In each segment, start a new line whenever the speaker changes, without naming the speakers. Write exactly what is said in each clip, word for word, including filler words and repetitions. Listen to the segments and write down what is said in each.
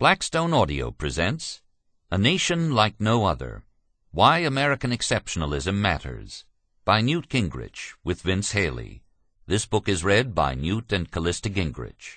Blackstone Audio presents A Nation Like No Other, Why American Exceptionalism Matters, by Newt Gingrich, with Vince Haley. This book is read by Newt and Callista Gingrich.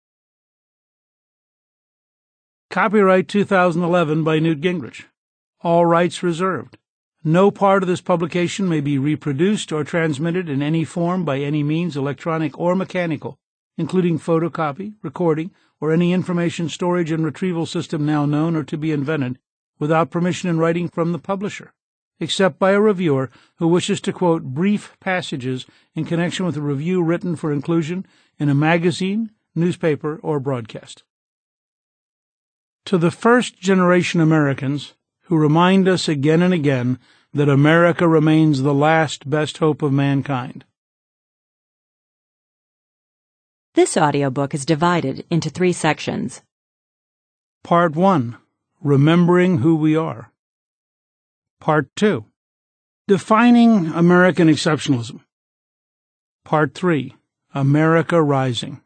Copyright two thousand eleven by Newt Gingrich. All rights reserved. No part of this publication may be reproduced or transmitted in any form by any means, electronic or mechanical, including photocopy, recording, or any information storage and retrieval system now known or to be invented, without permission in writing from the publisher, except by a reviewer who wishes to quote brief passages in connection with a review written for inclusion in a magazine, newspaper, or broadcast. To the first-generation Americans who remind us again and again that America remains the last best hope of mankind.
This audiobook is divided into three sections.
Part one, Remembering Who We Are. Part two, Defining American Exceptionalism. Part three, America Rising.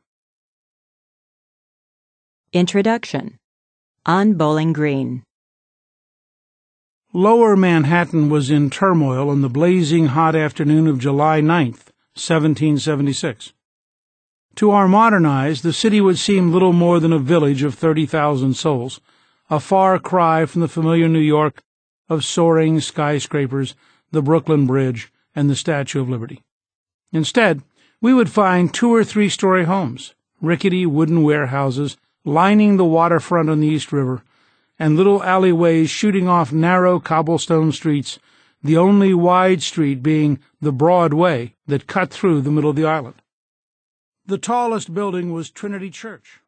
Introduction. On Bowling Green.
Lower Manhattan was in turmoil on the blazing hot afternoon of July ninth, seventeen seventy-six. To our modern eyes, the city would seem little more than a village of thirty thousand souls, a far cry from the familiar New York of soaring skyscrapers, the Brooklyn Bridge, and the Statue of Liberty. Instead, we would find two- or three-story homes, rickety wooden warehouses lining the waterfront on the East River, and little alleyways shooting off narrow cobblestone streets, the only wide street being the Broadway that cut through the middle of the island. The tallest building was Trinity Church,